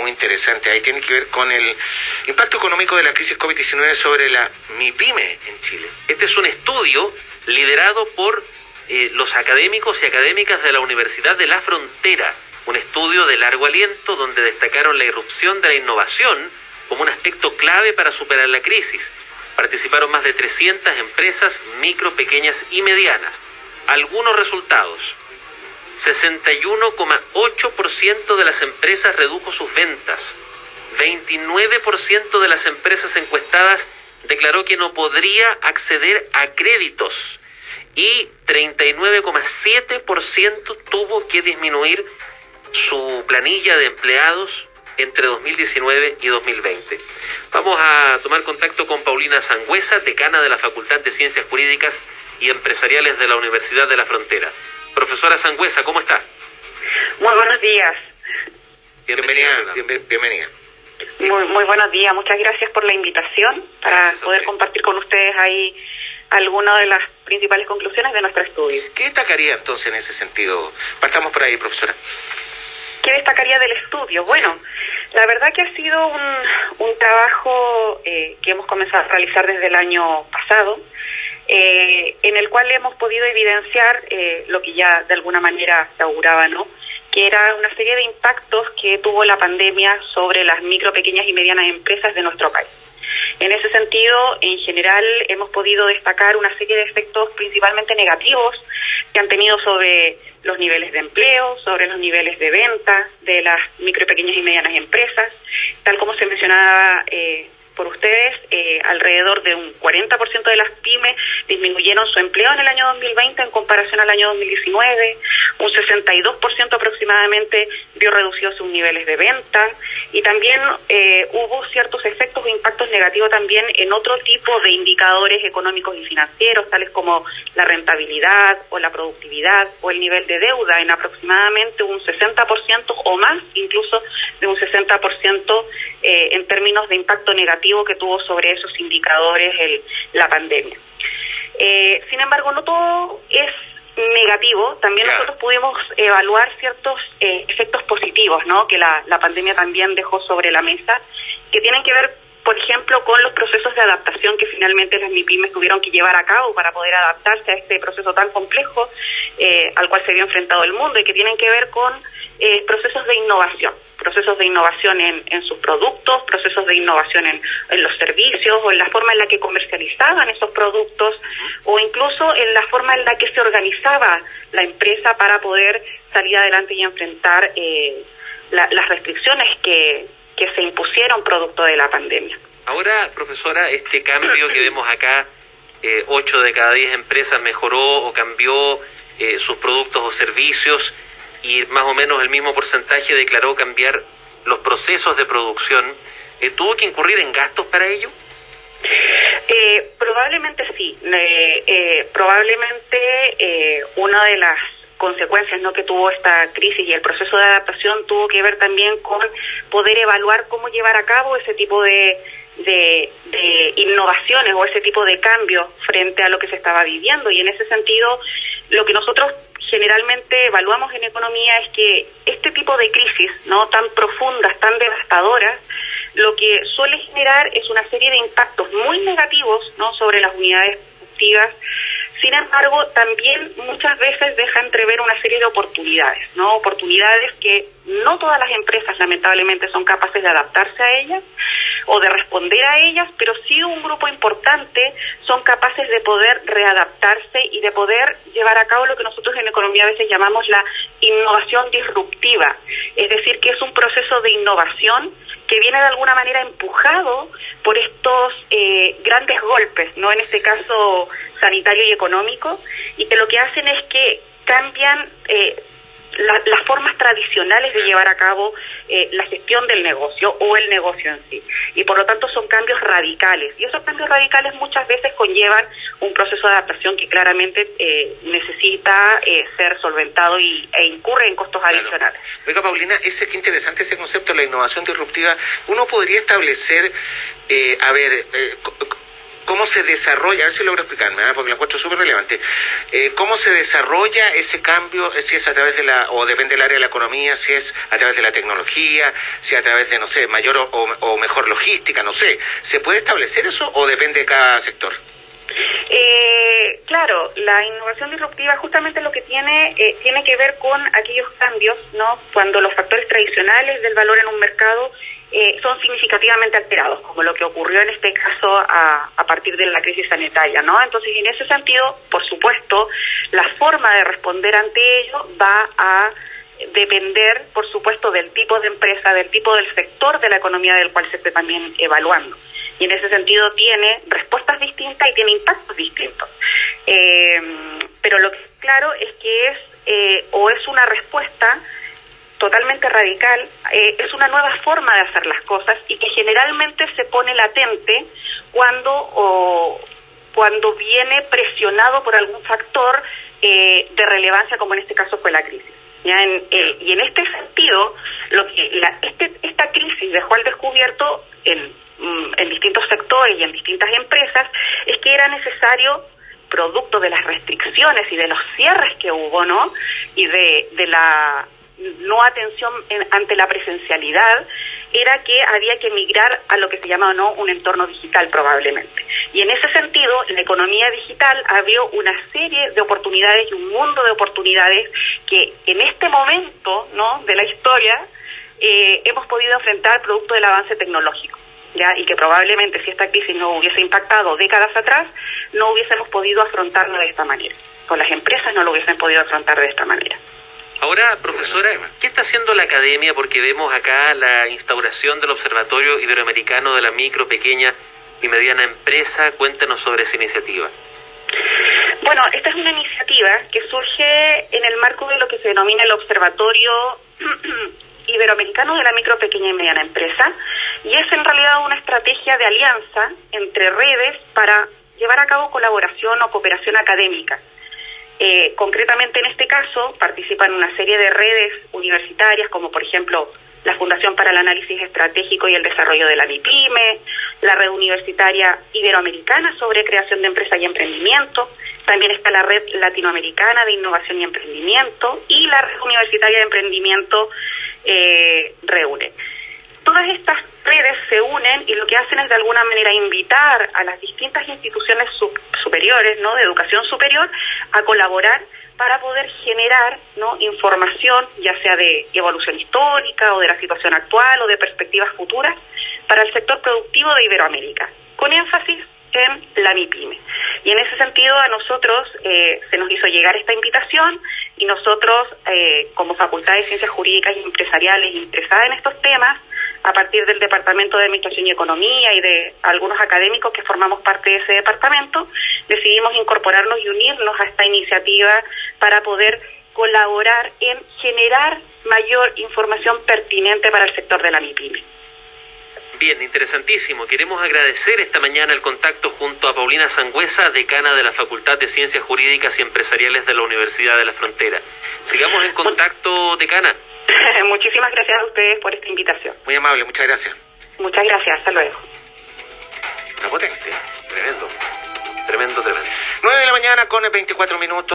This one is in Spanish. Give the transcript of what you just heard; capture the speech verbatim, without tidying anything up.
muy interesante. Ahí tiene que ver con el impacto económico de la crisis COVID diecinueve sobre la MIPYME en Chile. Este es un estudio liderado por eh, los académicos y académicas de la Universidad de la Frontera. Un estudio de largo aliento donde destacaron la irrupción de la innovación como un aspecto clave para superar la crisis. Participaron más de trescientas empresas micro, pequeñas y medianas. Algunos resultados. sesenta y uno coma ocho por ciento de las empresas redujo sus ventas. veintinueve por ciento de las empresas encuestadas declaró que no podría acceder a créditos. Y treinta y nueve coma siete por ciento tuvo que disminuir su planilla de empleados entre dos mil diecinueve y dos mil veinte. Vamos a tomar contacto con Paulina Sangüesa, decana de la Facultad de Ciencias Jurídicas y Empresariales de la Universidad de la Frontera. Profesora Sangüesa, ¿cómo está? Muy buenos días. Bienvenida. Bienvenida. bienvenida. Muy, muy buenos días. Muchas gracias por la invitación para poder compartir con ustedes ahí algunas de las principales conclusiones de nuestro estudio. ¿Qué destacaría entonces en ese sentido? Partamos por ahí, profesora. ¿Qué destacaría del estudio? Bueno, la verdad que ha sido un, un trabajo eh, que hemos comenzado a realizar desde el año pasado, eh, en el cual hemos podido evidenciar eh, lo que ya de alguna manera se auguraba, ¿no? Que era una serie de impactos que tuvo la pandemia sobre las micro, pequeñas y medianas empresas de nuestro país. En ese sentido, en general, hemos podido destacar una serie de efectos principalmente negativos que han tenido sobre los niveles de empleo, sobre los niveles de venta de las micro, pequeñas y medianas empresas. Tal como se mencionaba eh, por ustedes, eh, alrededor de un cuarenta por ciento de las pymes disminuyeron su empleo en el año dos mil veinte en comparación al año dos mil diecinueve, un sesenta y dos por ciento aproximadamente vio reducidos sus niveles de venta, y también eh, hubo ciertos efectos o impactos negativos también en otro tipo de indicadores económicos y financieros, tales como la rentabilidad o la productividad o el nivel de deuda, en aproximadamente un sesenta por ciento o más, incluso de un sesenta por ciento eh, en términos de impacto negativo que tuvo sobre esos indicadores el, la pandemia. Eh, sin embargo, no todo es negativo. También claro. Nosotros pudimos evaluar ciertos eh, efectos positivos, ¿no?, que la, la pandemia también dejó sobre la mesa, que tienen que ver, por ejemplo, con los procesos de adaptación que finalmente las MIPYMES tuvieron que llevar a cabo para poder adaptarse a este proceso tan complejo eh, al cual se vio enfrentado el mundo, y que tienen que ver con eh, procesos de innovación, procesos de innovación en, en sus productos, procesos de innovación en, en los servicios o en la forma en la que comercializaban esos productos, o incluso en la forma en la que se organizaba la empresa para poder salir adelante y enfrentar eh, la, las restricciones que, que se impusieron producto de la pandemia. Ahora, profesora, este cambio que vemos acá, eh, ocho de cada diez empresas mejoró o cambió eh, sus productos o servicios, y más o menos el mismo porcentaje declaró cambiar los procesos de producción. Eh, ¿Tuvo que incurrir en gastos para ello? Eh, probablemente sí. Eh, eh, probablemente eh, una de las consecuencias, ¿no?, que tuvo esta crisis y el proceso de adaptación tuvo que ver también con poder evaluar cómo llevar a cabo ese tipo de, de, de innovaciones o ese tipo de cambios frente a lo que se estaba viviendo. Y en ese sentido, lo que nosotros generalmente evaluamos en economía es que este tipo de crisis, no tan profundas, tan devastadoras, lo que suele generar es una serie de impactos muy negativos, ¿no?, sobre las unidades productivas. Sin embargo, también muchas veces deja entrever una serie de oportunidades, ¿no? Oportunidades que no todas las empresas lamentablemente son capaces de adaptarse a ellas o de responder a ellas, pero sí un grupo importante son capaces de poder readaptarse y de poder llevar a cabo lo que nosotros en economía a veces llamamos la innovación disruptiva, es decir, que es un proceso de innovación que viene de alguna manera empujado por estos eh, grandes golpes, no en este caso sanitario y económico, y que lo que hacen es que cambian eh, la, las formas tradicionales de llevar a cabo eh, la gestión del negocio o el negocio en sí, y por lo tanto son cambios radicales, y esos cambios radicales muchas veces conllevan un proceso de adaptación que claramente eh, necesita eh, ser solventado y, e incurre en costos claro. adicionales. Oiga, Paulina, ese qué interesante ese concepto, la innovación disruptiva. Uno podría establecer, eh, a ver, eh, cómo se desarrolla, a ver si logro explicarme, ¿eh? Porque lo encuentro súper relevante, eh, cómo se desarrolla ese cambio, si es a través de la, o depende del área de la economía, si es a través de la tecnología, si a través de, no sé, mayor o, o mejor logística, no sé, ¿se puede establecer eso o depende de cada sector? Eh, claro, la innovación disruptiva justamente lo que tiene eh, tiene que ver con aquellos cambios, ¿no? Cuando los factores tradicionales del valor en un mercado eh, son significativamente alterados, como lo que ocurrió en este caso a, a partir de la crisis sanitaria, ¿no? Entonces, en ese sentido, por supuesto, la forma de responder ante ello va a depender, por supuesto, del tipo de empresa, del tipo del sector de la economía del cual se esté también evaluando. Y en ese sentido tiene respuestas distintas y tiene impactos distintos. Eh, pero lo que es claro es que es eh, o es una respuesta totalmente radical, eh, es una nueva forma de hacer las cosas y que generalmente se pone latente cuando, o, cuando viene presionado por algún factor eh, de relevancia, como en este caso fue la crisis. ¿Ya? En, eh, y en este sentido, lo que la, este, esta crisis dejó al descubierto en en distintos sectores y en distintas empresas, es que era necesario, producto de las restricciones y de los cierres que hubo, ¿no? Y de, de la no atención en, ante la presencialidad, era que había que migrar a lo que se llama, ¿no?, un entorno digital probablemente. Y en ese sentido, la economía digital abrió una serie de oportunidades y un mundo de oportunidades que en este momento, ¿no?, de la historia eh, hemos podido enfrentar producto del avance tecnológico. ¿Ya? Y que probablemente si esta crisis no hubiese impactado décadas atrás, no hubiésemos podido afrontarlo de esta manera. O las empresas no lo hubiesen podido afrontar de esta manera. Ahora, profesora, ¿qué está haciendo la academia? Porque vemos acá la instauración del Observatorio Iberoamericano de la Micro, Pequeña y Mediana Empresa. Cuéntanos sobre esa iniciativa. Bueno, esta es una iniciativa que surge en el marco de lo que se denomina el Observatorio Iberoamericano de la Micro, Pequeña y Mediana Empresa, y es en realidad una estrategia de alianza entre redes para llevar a cabo colaboración o cooperación académica. Eh, concretamente en este caso participan una serie de redes universitarias, como por ejemplo la Fundación para el Análisis Estratégico y el Desarrollo de la MIPYME, la Red Universitaria Iberoamericana sobre Creación de Empresas y Emprendimiento, también está la Red Latinoamericana de Innovación y Emprendimiento y la Red Universitaria de Emprendimiento eh, reúne. Todas estas redes se unen y lo que hacen es de alguna manera invitar a las distintas instituciones sub superiores, ¿no?, de educación superior a colaborar para poder generar, ¿no?, información, ya sea de evolución histórica o de la situación actual o de perspectivas futuras para el sector productivo de Iberoamérica, con énfasis en la MIPYME. Y en ese sentido a nosotros eh, se nos hizo llegar esta invitación y nosotros eh, como Facultad de Ciencias Jurídicas y Empresariales interesada en estos temas, a partir del Departamento de Administración y Economía y de algunos académicos que formamos parte de ese departamento, decidimos incorporarnos y unirnos a esta iniciativa para poder colaborar en generar mayor información pertinente para el sector de la MIPYME. Bien, interesantísimo. Queremos agradecer esta mañana el contacto junto a Paulina Sangüesa, decana de la Facultad de Ciencias Jurídicas y Empresariales de la Universidad de la Frontera. Sigamos en contacto, decana. Muchísimas gracias a ustedes por esta invitación. Muy amable, muchas gracias. Muchas gracias, hasta luego. Está potente. Tremendo, tremendo, tremendo. nueve de la mañana con veinticuatro minutos.